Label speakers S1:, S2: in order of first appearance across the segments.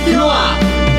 S1: フロア。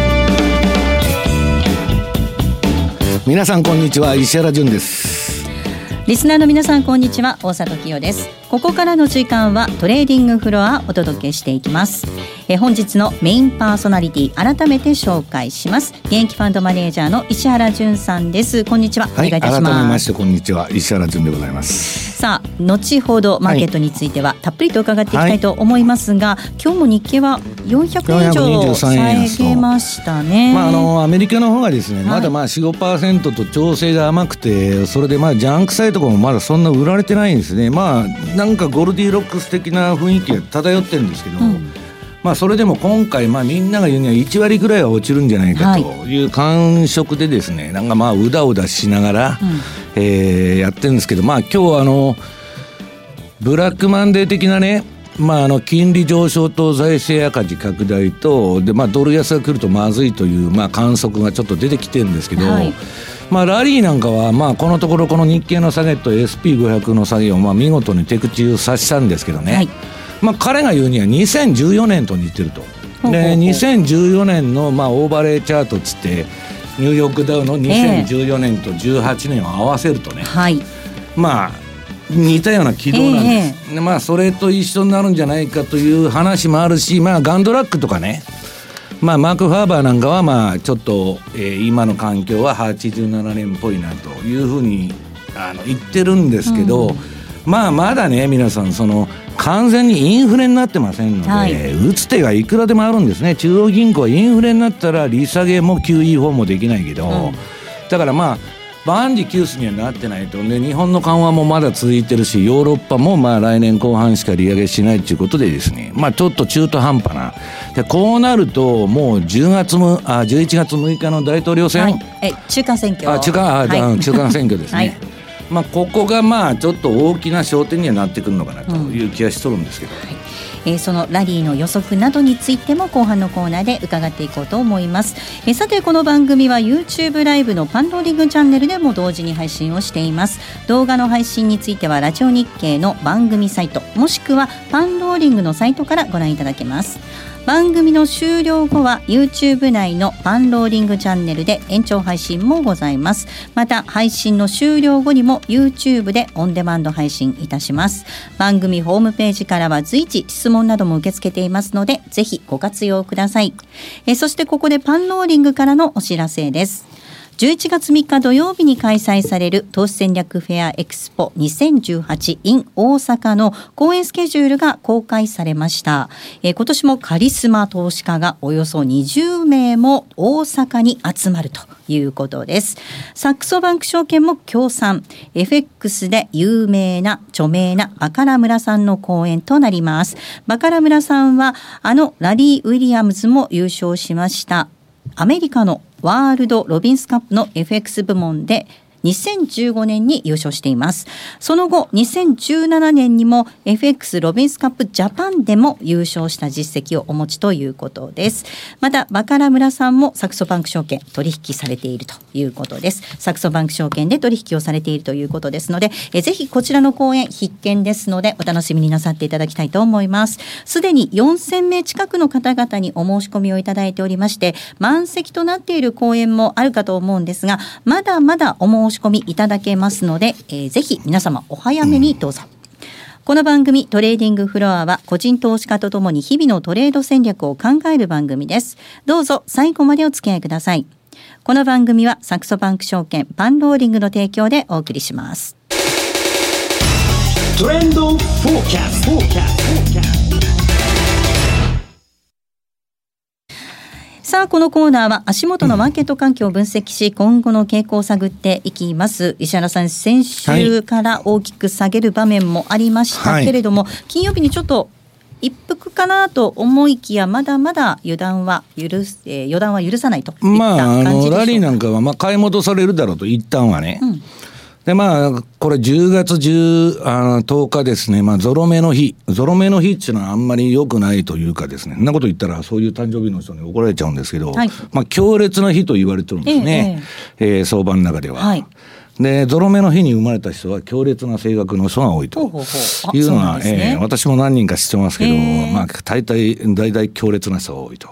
S2: 皆さんこんにちは、石原潤です。
S3: リスナーの皆さんこんにちは、大里清です。ここからの時間はトレーディングフロアをお届けしていきます。本日のメインパーソナリティ改めて紹介します。現役ファンドマネージャーの石原潤さんです。こんにちは、お願いいたします。
S2: 改めましてこんにちは、石原潤でございます。
S3: さあ、後ほどマーケットについてはたっぷりと伺っていきたいと思いますが、今日も日経は400円以上下げましたね。
S2: アメリカの方がですね、まだ4、5% と調整が甘くて、それでジャンク債とかもまだそんな売られてないんですね。なんかゴルディロックス的な雰囲気が漂ってるんですけど、それでも今回みんなが言うには1割ぐらいは落ちるんじゃないかという感触でですね、なんかうだうだしながら、やってるんですけど、今日はブラックマンデー的なね、金利上昇と財政赤字拡大とで、ドル安が来るとまずいという、観測がちょっと出てきてるんですけど、ラリーなんかはこのところこの日経の下げと SP500 の下げを見事に的中させたんですけどね、彼が言うには2014年と似てると。で2014年のオーバーレイチャートつってニューヨークダウの2014年と18年を合わせるとね、似たような軌道なんです、でそれと一緒になるんじゃないかという話もあるし、ガンドラックとかね、マーク・ファーバーなんかはちょっと、今の環境は87年っぽいなというふうに言ってるんですけど、まだね皆さん完全にインフレになってませんので、打つ手がいくらでもあるんですね。中央銀行はインフレになったら利下げも QE4 もできないけど、だから万事休すにはなってないと。で日本の緩和もまだ続いてるし、ヨーロッパも来年後半しか利上げしないということでですね、ちょっと中途半端なで、こうなるともう11月6日の大統領選、
S3: 中間選挙
S2: 中間選挙ですね、ここがちょっと大きな焦点にはなってくるのかなという気がしとるんですけど、
S3: そのラリーの予測などについても後半のコーナーで伺っていこうと思います。さて、この番組は YouTube ライブのパンローリングチャンネルでも同時に配信をしています。動画の配信についてはラジオ日経の番組サイトもしくはパンローリングのサイトからご覧いただけます。番組の終了後は YouTube 内のパンローリングチャンネルで延長配信もございます。また配信の終了後にも YouTube でオンデマンド配信いたします。番組ホームページからは随時質問なども受け付けていますので、ぜひご活用ください。そしてここでパンローリングからのお知らせです。11月3日土曜日に開催される投資戦略フェアエクスポ2018 in 大阪の公演スケジュールが公開されました。今年もカリスマ投資家がおよそ20名も大阪に集まるということです。サックスバンク証券も協賛、FX で有名な著名なバカラ村さんの講演となります。バカラ村さんはラリー・ウィリアムズも優勝しましたアメリカのワールドロビンスカップの FX 部門で2015年に優勝しています。その後2017年にも FX ロビンスカップジャパンでも優勝した実績をお持ちということです。またバカラ村さんもサクソバンク証券取引されているということです。サクソバンク証券で取引をされているということですので、ぜひこちらの講演必見ですのでお楽しみになさっていただきたいと思います。すでに4000名近くの方々にお申し込みをいただいておりまして、満席となっている講演もあるかと思うんですが、まだまだお申し込みいただけますので、ぜひ皆様お早めにどうぞ。この番組トレーディングフロアは個人投資家とともに日々のトレード戦略を考える番組です。どうぞ最後までお付き合いください。この番組はサクソバンク証券パンローリングの提供でお送りします。
S1: トレンドフォーキャスト。
S3: さあ、このコーナーは足元のマーケット環境を分析し、今後の傾向を探っていきます。石原さん、先週から大きく下げる場面もありましたけれども、金曜日にちょっと一服かなと思いきや、まだまだ予断は許さないといった感じでしょうか。
S2: ラリーなんかは買い戻されるだろうと、一旦はね、でこれ10月10日ですね、ゾロ目の日っていうのはあんまり良くないというかですね、そんなこと言ったらそういう誕生日の人に怒られちゃうんですけど、強烈な日と言われてるんですね、相場の中では、でゾロ目の日に生まれた人は強烈な性格の人が多いというのは、私も何人か知ってますけど、大体強烈な人が多いと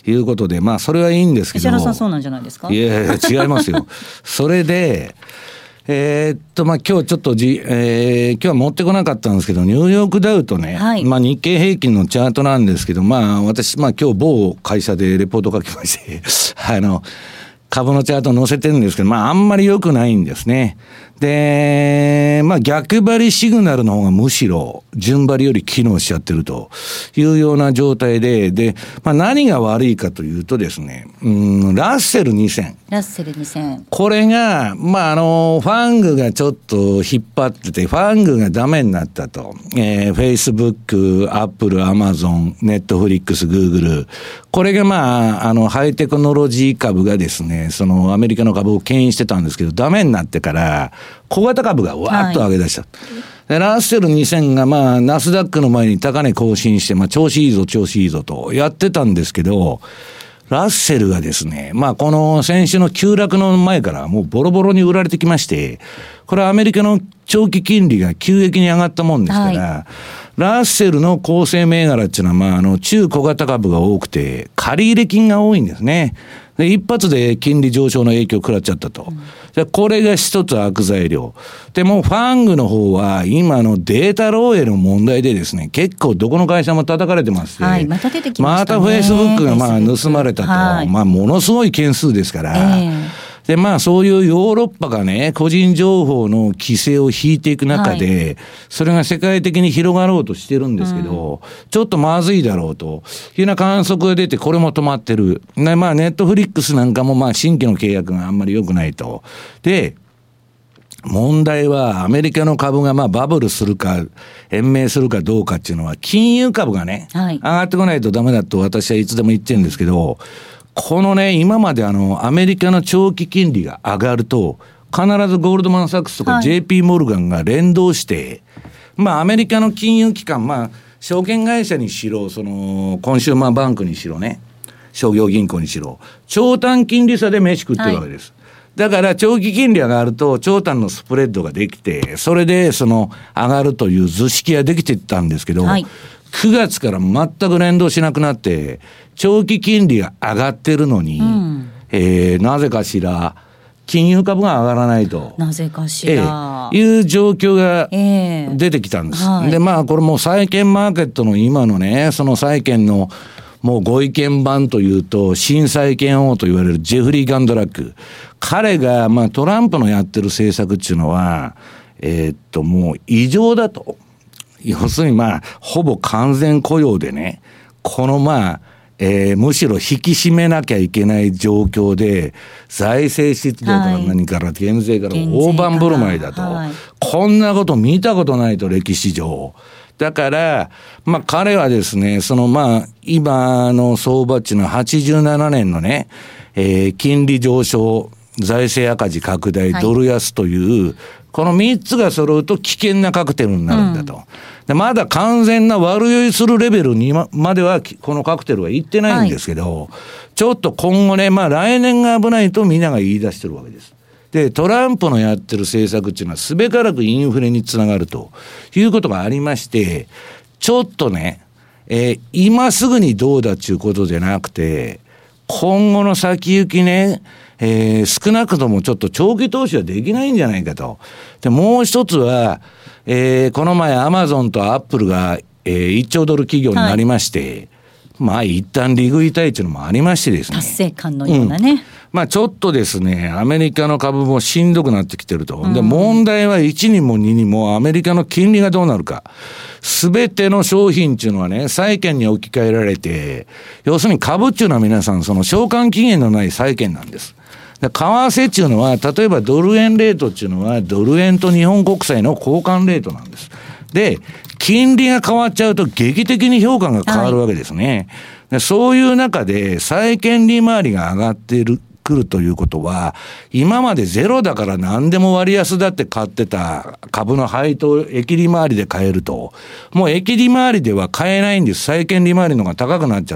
S2: いうことで、まあそれはいいんですけど。
S3: 石原さんそうなんじゃないですか。
S2: いやいや違いますよ。それでまあ今日ちょっと今日は持ってこなかったんですけど、ニューヨークダウとね、
S3: はい、
S2: まあ日経平均のチャートなんですけど、まあ私、まあ今日某会社でレポート書きまして株のチャート載せてるんですけど、まああんまり良くないんですね。で、まあ逆張りシグナルの方がむしろ順張りより機能しちゃってるというような状態で、まあ何が悪いかというとですね、ラッセル2000。
S3: ラッセル2000。
S2: これが、まあファングがちょっと引っ張ってて、ファングがダメになったと。Facebook、Apple、Amazon、Netflix、Google。これがまあ、ハイテクノロジー株がですね、そのアメリカの株を牽引してたんですけど、ダメになってから、小型株がわーっと上げ出した。でラッセル2000がまあ、ナスダックの前に高値更新して、まあ、調子いいぞとやってたんですけど、ラッセルがですね、まあこの先週の急落の前からもうボロボロに売られてきまして、これはアメリカの長期金利が急激に上がったもんですから、はい、ラッセルの構成銘柄っていうのは、まあ中小型株が多くて、借入金が多いんですね。で一発で金利上昇の影響を食らっちゃったと。じゃこれが一つ悪材料。でもファングの方は今のデータ漏洩の問題でですね、結構どこの会社も叩かれてまして、
S3: はい、また出てきましたね。
S2: またフェイスブックがまあ盗まれたと、はい、まあものすごい件数ですから、でまあそういうヨーロッパがね、個人情報の規制を引いていく中で、はい、それが世界的に広がろうとしてるんですけど、ちょっとまずいだろうというような観測が出て、これも止まってる。でまあネットフリックスなんかもまあ新規の契約があんまり良くないと。で問題はアメリカの株がまあバブルするか延命するかどうかっていうのは、金融株がね、はい、上がってこないとダメだと私はいつでも言ってるんですけど、このね、今までアメリカの長期金利が上がると必ずゴールドマンサックスとか JP モルガンが連動して、まあアメリカの金融機関、まあ証券会社にしろ、そのコンシューマーバンクにしろね、商業銀行にしろ、長短金利差で飯食ってるわけです。はい、だから長期金利上がると長短のスプレッドができて、それでその上がるという図式ができていったんですけど、はい、9月から全く連動しなくなって長期金利が上がってるのに、なぜかしら金融株が上がらないと、
S3: なぜかしら、
S2: いう状況が出てきたんです。はい、でまあこれもう債券マーケットの今のね、その債券のもうご意見番というと、新債券王と言われるジェフリー・ガンドラック。彼が、まあトランプのやってる政策っていうのは、もう異常だと。要するにまあ、ほぼ完全雇用でね、このまあ、むしろ引き締めなきゃいけない状況で、財政出動から何から減税から大盤振る舞いだと。はい、こんなこと見たことないと、歴史上。だから、まあ彼はですね、そのまあ今の相場値の87年のね、金利上昇、財政赤字拡大、ドル安という、この3つが揃うと危険なカクテルになるんだと。でまだ完全な悪酔いするレベルにまではこのカクテルは行ってないんですけど、ちょっと今後ね、まあ来年が危ないとみんなが言い出してるわけです。でトランプのやってる政策っていうのはすべからくインフレにつながるということがありまして、ちょっとね、今すぐにどうだっていうことじゃなくて、今後の先行きね、少なくともちょっと長期投資はできないんじゃないかと。でもう一つは、この前アマゾンとアップルが、1兆ドル企業になりまして、まあ一旦利食いたいというのもありましてですね、
S3: 達成感のようなね、
S2: まあちょっとですね、アメリカの株もしんどくなってきてると。で問題は1にも2にもアメリカの金利がどうなるか。すべての商品っていうのはね、債券に置き換えられて、要するに株っていうのは皆さんその償還期限のない債券なんです。為替っていうのは、例えばドル円レートっていうのはドル円と日本国債の交換レートなんです。で、金利が変わっちゃうと劇的に評価が変わるわけですね。でそういう中で債券利回りが上がってくるということは、今までゼロだから何でも割安だって買ってた株の配当、益利回りで買えると、もう益利回りでは買えないんです。債券利回りの方が高くなっちゃって、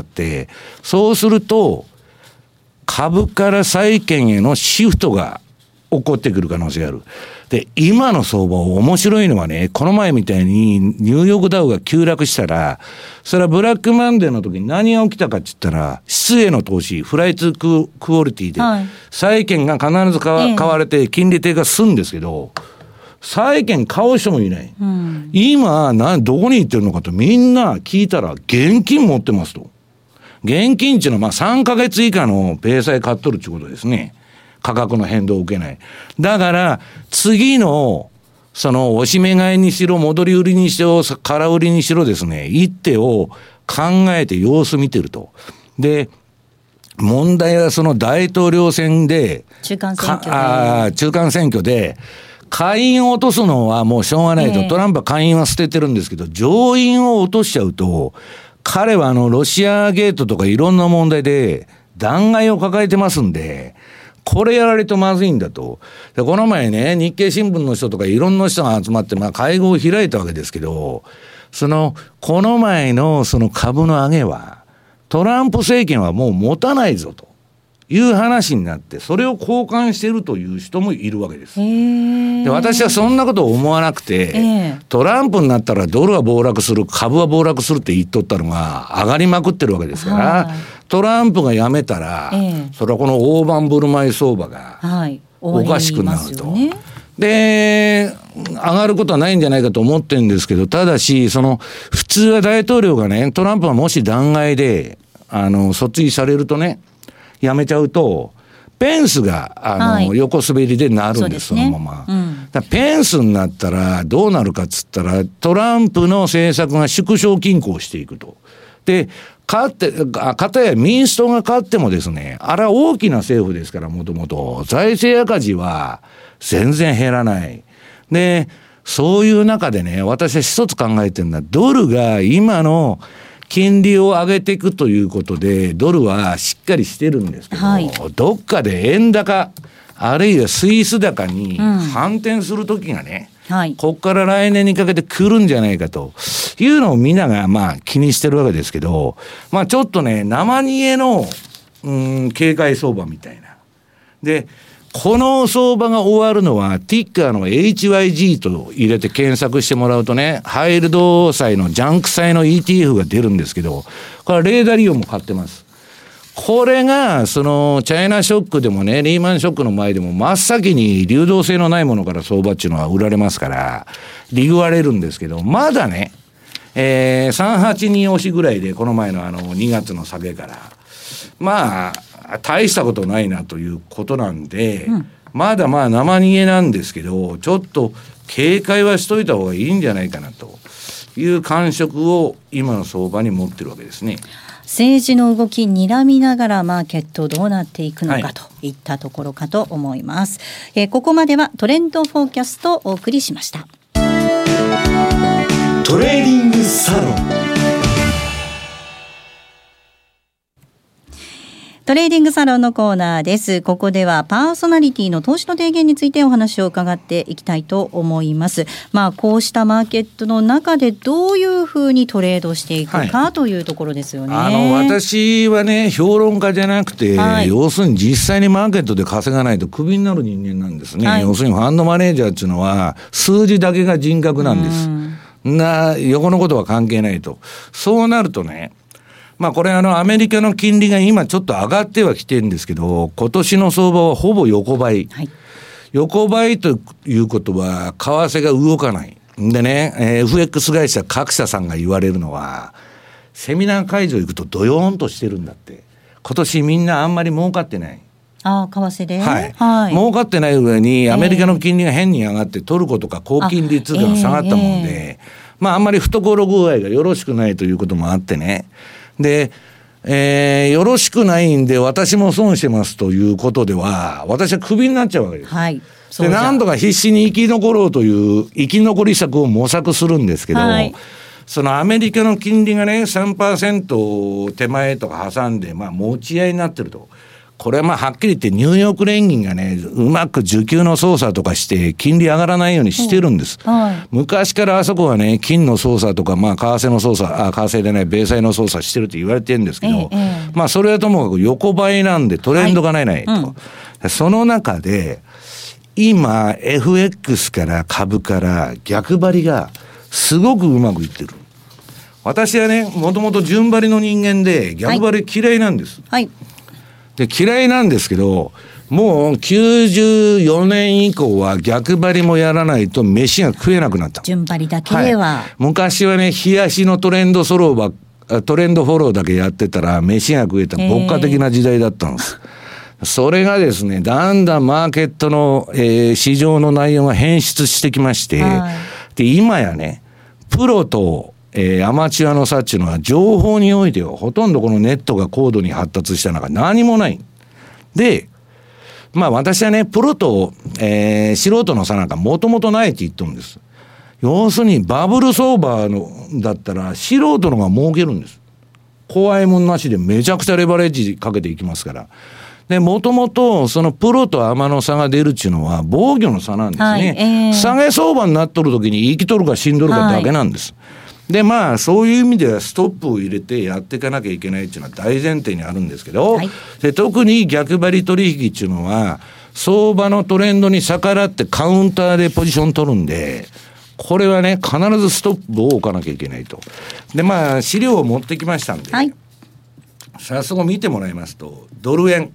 S2: そうすると株から債券へのシフトが起こってくる可能性がある。 で、今の相場面白いのはね、この前みたいにニューヨークダウが急落したら、それはブラックマンデーの時に何が起きたかって言ったら、質への投資、フライツクオリティで、債券が必ず買われて金利低下するんですけど、債券買う人もいない。今、どこに行ってるのかとみんな聞いたら、現金持ってますと。現金っていうのは3ヶ月以下のペイ債買っとるっていうことですね。価格の変動を受けない。だから、次の、その、押し目買いにしろ、戻り売りにしろ、空売りにしろですね、一手を考えて様子見てると。で、問題はその大統領選で、
S3: 中間選挙で、
S2: 下院を落とすのはもうしょうがないと。トランプは下院は捨ててるんですけど、上院を落としちゃうと、彼はロシアゲートとかいろんな問題で弾劾を抱えてますんで、これやられるとまずいんだと。で、この前ね、日経新聞の人とかいろんな人が集まって、会合を開いたわけですけど、この前のその株の上げは、トランプ政権はもう持たないぞという話になって、それを交換しているという人もいるわけです。で、私はそんなことを思わなくて、トランプになったらドルは暴落する、株は暴落するって言っとったのが上がりまくってるわけですから、トランプが辞めたら、それはこの大盤振る舞い相場がおかしくなると。で、上がることはないんじゃないかと思ってるんですけど、ただし、普通は大統領がね、トランプがもし弾劾で、訴追されるとね、やめちゃうと、ペンスが、横滑りでなるんです、そのまま。だペンスになったら、どうなるかっつったら、トランプの政策が縮小均衡していくと。で、かたや民主党が勝ってもですね、あれは大きな政府ですから、もともと。財政赤字は全然減らない。で、そういう中でね、私は一つ考えてるのは、ドルが今の、金利を上げていくということで、ドルはしっかりしてるんですけど、どっかで円高、あるいはスイス高に反転するときがね、こっから来年にかけて来るんじゃないかというのをみんなが気にしてるわけですけど、ちょっとね、生煮えの、警戒相場みたいな。で、この相場が終わるのは、ティッカーの HYG と入れて検索してもらうとね、ハイルド債のジャンク債の ETF が出るんですけど、これはレーダリオも買ってます。これが、チャイナショックでもね、リーマンショックの前でも真っ先に流動性のないものから相場っていうのは売られますから、利食われるんですけど、まだね、382押しぐらいで、この前の2月の下げから、大したことないなということなんで、まだ生煮えなんですけど、ちょっと警戒はしといた方がいいんじゃないかなという感触を今の相場に持ってるわけですね。
S3: 政治の動き睨みながらマーケットどうなっていくのかといったところかと思います。ここまではトレンドフォーキャストをお送りしました。
S1: トレーディングサロン。
S3: トレーディングサロンのコーナーです。ここではパーソナリティの投資の提言についてお話を伺っていきたいと思います。こうしたマーケットの中でどういうふうにトレードしていくかというところですよね。
S2: 私はね、評論家じゃなくて、要するに実際にマーケットで稼がないとクビになる人間なんですね。要するにファンドマネージャーっていうのは数字だけが人格なんです。横のことは関係ないと。そうなるとね、これアメリカの金利が今ちょっと上がってはきてるんですけど、今年の相場はほぼ横ばい。横ばいということは、為替が動かない。でね、FX 会社各社さんが言われるのは、セミナー会場行くとドヨーンとしてるんだって。今年みんなあんまり儲かってない。
S3: 為替で、
S2: 儲かってない上にアメリカの金利が変に上がって、トルコとか高金利通貨が下がったもんで、あんまり懐具合がよろしくないということもあってね。で、よろしくないんで私も損してますということでは、私はクビになっちゃうわけです。で、何度か必死に生き残ろうという生き残り策を模索するんですけど、そのアメリカの金利がね、3% 手前とか挟んで、持ち合いになってると。これははっきり言ってニューヨーク連銀がね、うまく需給の操作とかして金利上がらないようにしてるんです。昔からあそこはね、金の操作とか、為替の操作、為替でない、米債の操作してると言われてるんですけど、それはともかく横ばいなんでトレンドがないと。その中で、 今 FX から株から逆張りがすごくうまくいってる。私はね、もともと順張りの人間で逆張り嫌いなんです、
S3: はい、
S2: で嫌いなんですけど、もう94年以降は逆張りもやらないと飯が食えなくなった。
S3: 順張りだけでは、
S2: 昔はね、日足のトレンドフォローだけやってたら飯が食えた牧歌的な時代だったんです、それがですね、だんだんマーケットの、市場の内容が変質してきまして、で今やね、プロと、アマチュアの差っていうのは情報においてはほとんどこのネットが高度に発達した中何もないで、まあ私はね、プロと、素人の差なんかもともとないって言ってるんです。要するにバブル相場のだったら素人のが儲けるんです。怖いもんなしでめちゃくちゃレバレッジかけていきますから。で、もともとそのプロとアマの差が出るっていうのは防御の差なんですね、下げ相場になっとる時に生きとるか死んどるかだけなんです、でまあそういう意味ではストップを入れてやっていかなきゃいけないっていうのは大前提にあるんですけど、で特に逆張り取引っていうのは相場のトレンドに逆らってカウンターでポジション取るんで、これはね必ずストップを置かなきゃいけないと。でまあ資料を持ってきましたんで、早速見てもらいますと、ドル円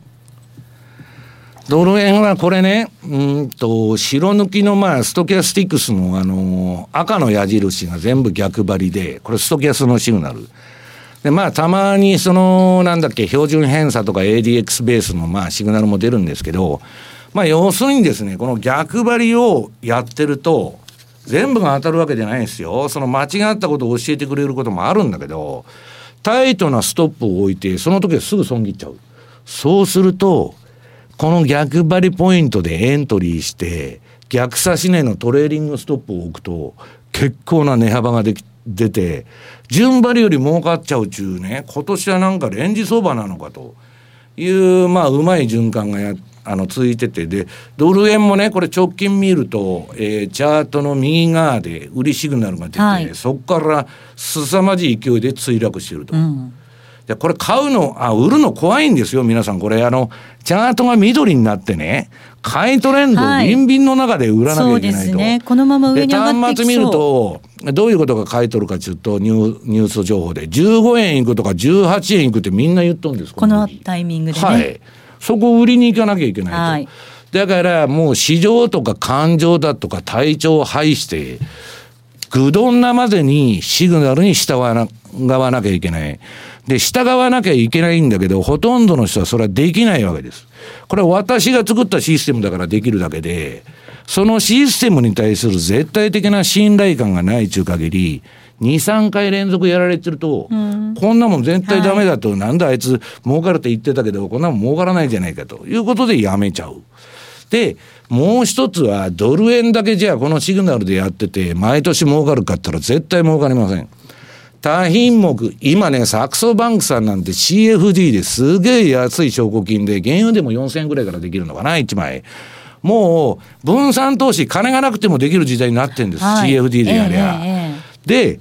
S2: はこれね、白抜きのまあストキャスティクスの赤の矢印が全部逆張りで、これストキャスのシグナルで、まあたまにそのなんだっけ標準偏差とか ADX ベースのまあシグナルも出るんですけど、まあ要するにですね、この逆張りをやってると全部が当たるわけじゃないんですよ。その間違ったことを教えてくれることもあるんだけど、タイトなストップを置いてその時はすぐ損切っちゃう。そうするとこの逆張りポイントでエントリーして逆差し値のトレーリングストップを置くと結構な値幅が出て順張りより儲かっちゃうちゅうね、今年はなんかレンジ相場なのかというまあうまい循環が続いてて、でドル円もねこれ直近見ると、チャートの右側で売りシグナルが出て、ねそこから凄まじい勢いで墜落してると、でこれ売るの怖いんですよ皆さん。これチャートが緑になってね、買いトレンドをビンビンの中で売らなきゃいけないと、
S3: そうですね、このまま上に上がっていきそう。
S2: で端末見るとどういうことが買い取るかというとニュース情報で15円いくとか18円いくってみんな言っとるんです。
S3: このタイミングでね、
S2: そこを売りに行かなきゃいけないと、だからもう市場とか感情だとか体調を排してぐどんなまでにシグナルに従わなきゃいけない。で従わなきゃいけないんだけど、ほとんどの人はそれはできないわけです。これは私が作ったシステムだからできるだけで、そのシステムに対する絶対的な信頼感がないという限り 2,3 回連続やられてると、こんなもん絶対ダメだと、なんだあいつ儲かるって言ってたけどこんなもん儲からないじゃないかということでやめちゃう。でもう一つはドル円だけじゃあこのシグナルでやってて毎年儲かるかって言ったら絶対儲かりません。多品目、今ねサクソバンクさんなんて CFD ですげえ安い証拠金で原油でも4000円ぐらいからできるのかな1枚。もう分散投資金がなくてもできる時代になってんです、CFD でやりゃ、で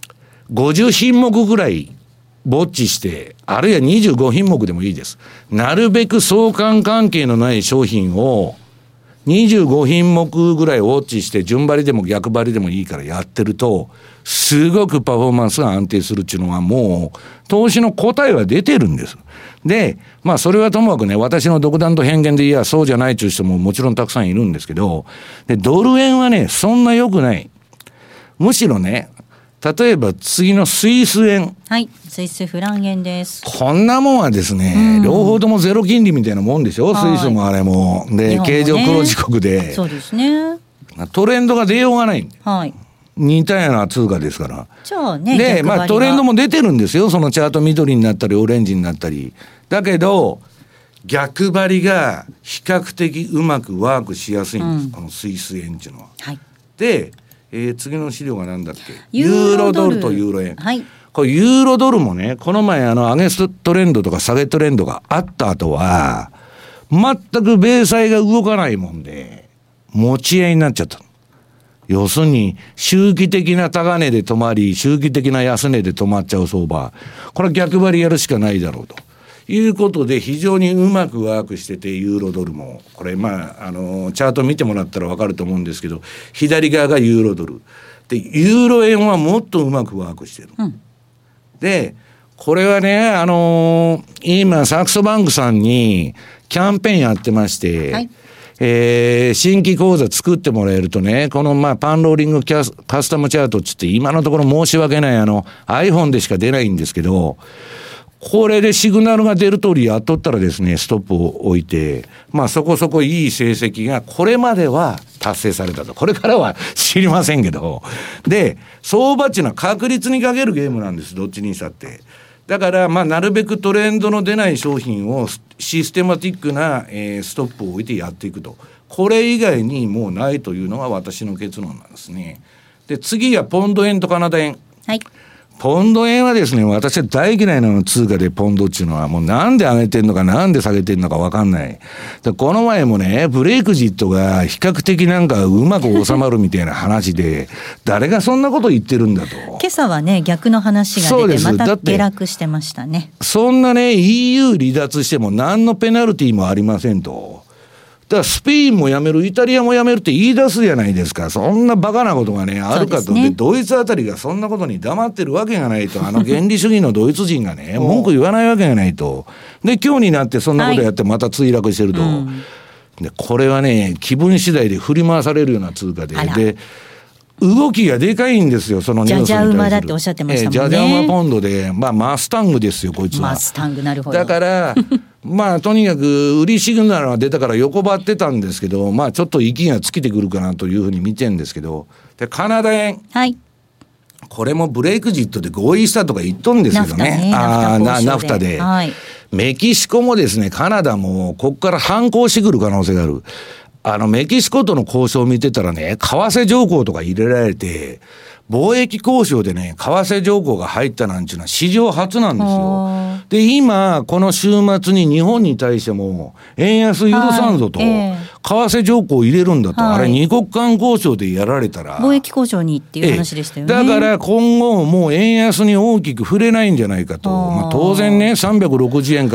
S2: 50品目ぐらいぼっちして、あるいは25品目でもいいです。なるべく相関関係のない商品を25品目ぐらいウォッチして順張りでも逆張りでもいいからやってるとすごくパフォーマンスが安定するっていうのはもう投資の答えは出てるんです。でまあそれはともかくね、私の独断と偏見でいやそうじゃないという人ももちろんたくさんいるんですけど、でドル円はねそんな良くない。むしろね、例えば次のスイス円、
S3: スイスフラン円です。
S2: こんなもんはですね、両方ともゼロ金利みたいなもんでしょ、スイスもあれもで、経常黒字国で、
S3: そうですね、
S2: トレンドが出ようがないんで、似たような通貨ですから。
S3: じゃあね、
S2: でまあトレンドも出てるんですよ、そのチャート緑になったりオレンジになったり。だけど逆張りが比較的うまくワークしやすいんです、このスイス円っていうのは。で、次の資料がなんだっけ、ユーロドルとユーロ円。これユーロドルもね、この前上げトレンドとか下げトレンドがあった後は全く米債が動かないもんで持ち合いになっちゃった。要するに周期的な高値で止まり周期的な安値で止まっちゃう相場、これは逆張りやるしかないだろうということで非常にうまくワークしてて、ユーロドルもこれチャート見てもらったら分かると思うんですけど、左側がユーロドルで、ユーロ円はもっとうまくワークしてる、でこれはね、今サクソバンクさんにキャンペーンやってまして、はい、新規口座作ってもらえるとね、このパンローリングカスタムチャートっつって、今のところ申し訳ない、iPhone でしか出ないんですけど、これでシグナルが出る通りやっとったらですね、ストップを置いて、そこそこいい成績がこれまでは達成されたと。これからは知りませんけど、で相場っていうのは確率にかけるゲームなんです、どっちにしたって。だからなるべくトレンドの出ない商品をシステマティックな、ストップを置いてやっていくと。これ以外にもうないというのが私の結論なんですね。で次はポンド円とカナダ円。はい。ポンド円はですね、私は大嫌いなの通貨で、ポンドっていうのはもうなんで上げてんのかなんで下げてんのか分かんない。でこの前もね、ブレイクジットが比較的うまく収まるみたいな話で誰がそんなこと言ってるんだと。
S3: 今朝はね、逆の話が出てまた下落してましたね。
S2: そんなね EU 離脱しても何のペナルティもありませんと。だからスペインもやめる、イタリアもやめるって言い出すじゃないですか。そんなバカなことがねあるかと。でドイツあたりがそんなことに黙ってるわけがないと。原理主義のドイツ人がね文句言わないわけがないと。で今日になってそんなことやってまた墜落してると、でこれはね気分次第で振り回されるような通貨で、で動きがでかいんですよ、そのニュースに対する。
S3: ジャジャ馬だっておっしゃってましたもんね。
S2: ジャジャ馬ポンドで、マスタングですよこいつは。
S3: マスタング、なるほど。
S2: だからとにかく売りシグナルが出たから横ばってたんですけど、ちょっと息が尽きてくるかなというふうに見てるんですけど、でカナダ円、はい、これもブレイクジットで合意したとか言っとんですけどね、ナフタで、はい、メキシコもですね、カナダもここから反抗してくる可能性がある。メキシコとの交渉を見てたらね、為替条項とか入れられて、貿易交渉でね、為替条項が入ったなんていうのは史上初なんですよ。で、今、この週末に日本に対しても、円安許さんぞと、為替条項を入れるんだと、あれ二国間交渉でやられたら。
S3: 貿易交渉にっていう話でしたよね。
S2: だから今後もう円安に大きく触れないんじゃないかと。当然ね、360円から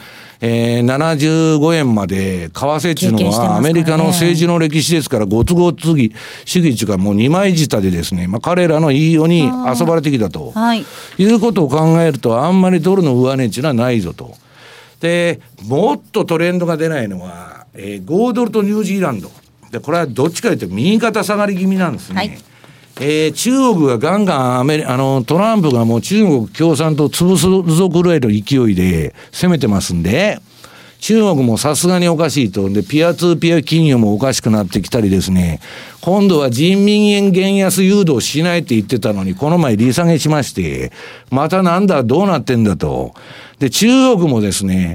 S2: 、75円まで為替っていうのはアメリカの政治の歴史ですから、ご都合主義っていうかもう二枚舌でですね、彼らの言いように遊ばれてきたと、いうことを考えると、あんまりドルの上値っていうのはないぞと。でもっとトレンドが出ないのは、5ドルとニュージーランドで、これはどっちかというと右肩下がり気味なんですね。はい。中国がガンガントランプがもう中国共産党を潰すぞぐらいの勢いで攻めてますんで、中国もさすがにおかしいと。でピアツーピア金融もおかしくなってきたりですね、今度は人民元減安誘導しないって言ってたのに、この前利下げしまして、またなんだどうなってんだと。で中国もですね、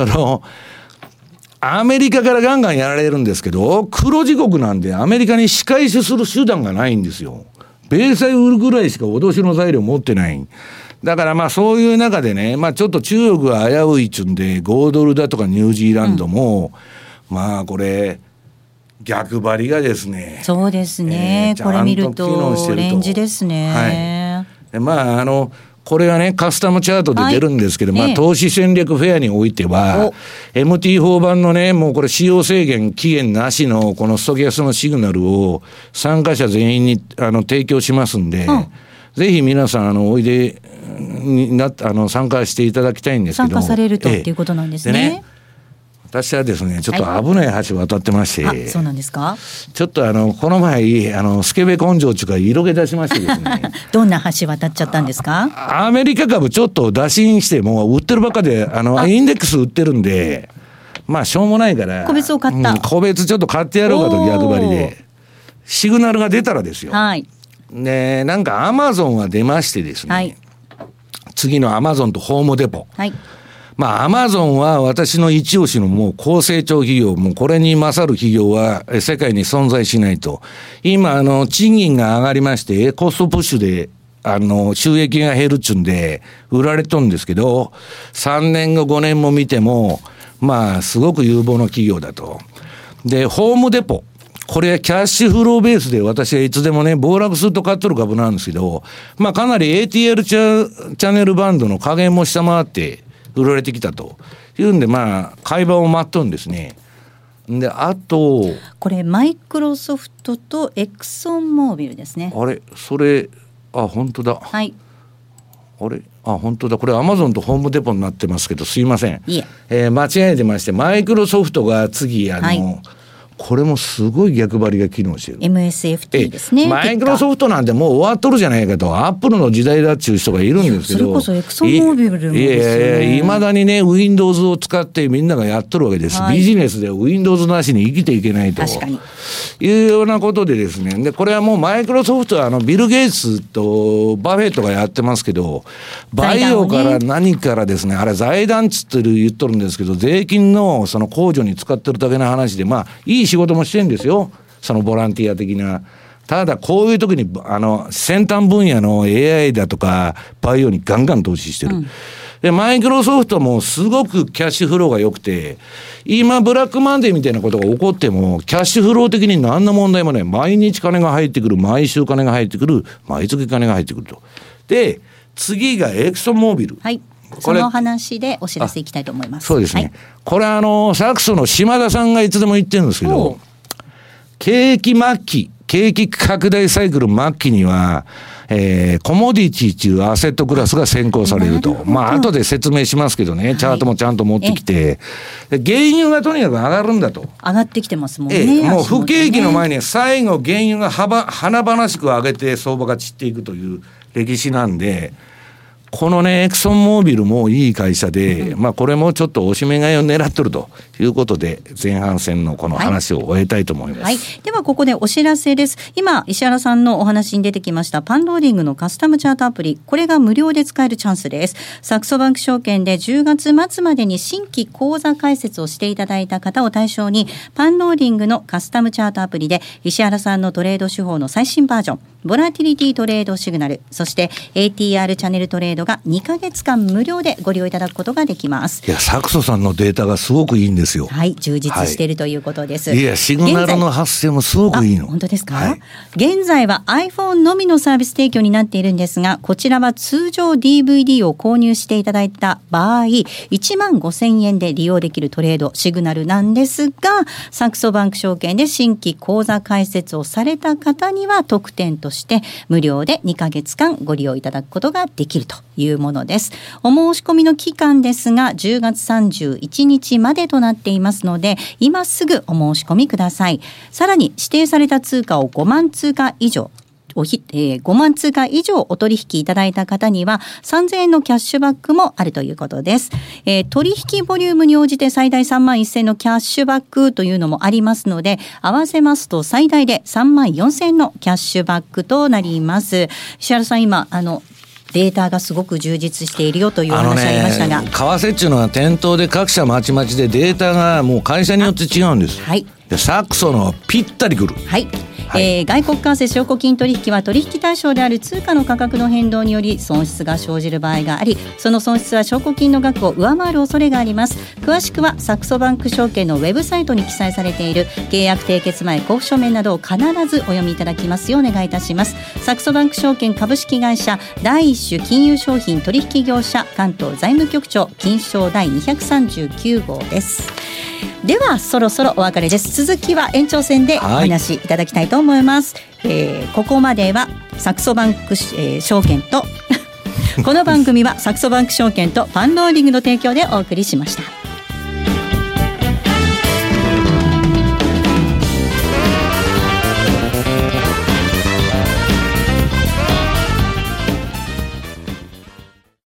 S2: アメリカからガンガンやられるんですけど、黒字国なんでアメリカに仕返しする手段がないんですよ。米債売るぐらいしか脅しの材料持ってない。だからそういう中でね、ちょっと中国が危ういっちゅうんで、5ドルだとかニュージーランドも、これ逆張りがですね。
S3: そうですね。これ見るとレンジですね。
S2: はい。でこれはねカスタムチャートで出るんですけど、投資戦略フェアにおいては MT4 版のね、もうこれ使用制限期限なしのこのストキャストのシグナルを参加者全員に提供しますんで、ぜひ皆さんおいでに参加していただきたいんですけど。
S3: 参加されるとっていうことなんですね。
S2: でね、私はですねちょっと危ない橋渡ってまして、
S3: そうなんですか。
S2: ちょっとこの前スケベ根性っていうか色気出しましてですね
S3: どんな橋渡っちゃったんですか。
S2: アメリカ株ちょっと打診してもう売ってるばっかでインデックス売ってるんで、しょうもないから
S3: 個別を買った、
S2: 個別ちょっと買ってやろうかと、逆張りでシグナルが出たらですよ。
S3: はい。
S2: でなんかアマゾンが出ましてですね、はい、次のアマゾンとホームデポ、はい、アマゾンは私の一押しのもう高成長企業、もうこれに勝る企業は世界に存在しないと。今賃金が上がりましてコストプッシュで収益が減るっちゅうんで売られとんですけど、3年後5年も見てもすごく有望な企業だと。でホームデポ、これはキャッシュフローベースで私はいつでもね暴落すると買っとる株なんですけど、かなり ATR チャンネルバンドの加減も下回って売られてきたというんで、まあ買い場を待っとるんですね。であと
S3: これマイクロソフトとエクソンモービルですね。
S2: あれそれ本当だ。
S3: はい。
S2: 本当だ。これアマゾンとホームデポになってますけど、すいません。
S3: いえ、
S2: 間違えてまして、マイクロソフトが次はい、これもすごい逆張りが機能してる。
S3: MSFT ですね。
S2: マイクロソフトなんてもう終わっとるじゃないかと、アップルの時代だっちゅう人がいるんですけど、
S3: それこそエクソンモービルもですよね。
S2: いまだにね Windows を使ってみんながやっとるわけです、ビジネスで Windows なしに生きていけないというようなことでですね。でこれはもうマイクロソフトはビル・ゲイツとバフェットがやってますけど、バイオから何からですね、あれ財団つって言っとるんですけど、税金のその控除に使ってるだけの話で、まあいい仕事もしてるんですよ、そのボランティア的な。ただこういう時に先端分野の AI だとかバイオにガンガン投資してる、でマイクロソフトもすごくキャッシュフローが良くて、今ブラックマンデーみたいなことが起こってもキャッシュフロー的に何の問題もない。毎日金が入ってくる、毎週金が入ってくる、毎月金が入ってくると。で次がエクソンモービル、
S3: はい、その話でお知らせいきたいと思います。
S2: そうですね、
S3: はい、
S2: これサクソの島田さんがいつでも言ってるんですけど、景気拡大サイクル末期には、コモディティというアセットクラスが先行されると。まあ後で説明しますけどね、チャートもちゃんと持ってきて、原油がとにかく上がるんだと。
S3: 上がってきてますもんね。
S2: もう不景気の前に最後原油が華々しく上げて相場が散っていくという歴史なんで、このねエクソンモービルもいい会社で、まあこれもちょっとおしめ買いを狙ってるということで、前半戦のこの話を終えたいと思います。はい、
S3: ではここでお知らせです。今石原さんのお話に出てきましたパンローリングのカスタムチャートアプリ、これが無料で使えるチャンスです。サクソバンク証券で10月末までに新規口座開設をしていただいた方を対象に、パンローリングのカスタムチャートアプリで石原さんのトレード手法の最新バージョン、ボラティリティトレードシグナル、そして ATR チャンネルトレードが2ヶ月間無料でご利用いただくことができます。
S2: いやサクソさんのデータがすごくいいんですよ。
S3: はい、充実しているということです。
S2: いやシグナルの発生もすごくいいの。
S3: 本当ですか、現在は iPhone のみのサービス提供になっているんですが、こちらは通常 DVD を購入していただいた場合15,000円で利用できるトレードシグナルなんですが、サクソバンク証券で新規口座開設をされた方には特典として無料で2ヶ月間ご利用いただくことができるというものです。お申し込みの期間ですが10月31日までとなっていますので、今すぐお申し込みください。さらに指定された通貨を5万通貨以上5万通貨以上お取引いただいた方には3,000円のキャッシュバックもあるということです。取引ボリュームに応じて最大31,000のキャッシュバックというのもありますので、合わせますと最大で34,000円のキャッシュバックとなります。石原さん、今データがすごく充実しているよというお話ありましたが、
S2: 為替っていうのは店頭で各社まちまちでデータがもう会社によって違うんです。
S3: はい、
S2: でサクソのぴったりくる。
S3: はい、外国為替証拠金取引は取引対象である通貨の価格の変動により損失が生じる場合があり、その損失は証拠金の額を上回る恐れがあります。詳しくはサクソバンク証券のウェブサイトに記載されている契約締結前交付書面などを必ずお読みいただきますようお願いいたします。サクソバンク証券株式会社第一種金融商品取引業者関東財務局長金賞第239号です。ではそろそろお別れです。続きは延長戦でお話しいただきたいと思います。ここまではサクソバンク、証券とこの番組はサクソバンク証券とパンローリングの提供でお送りしました。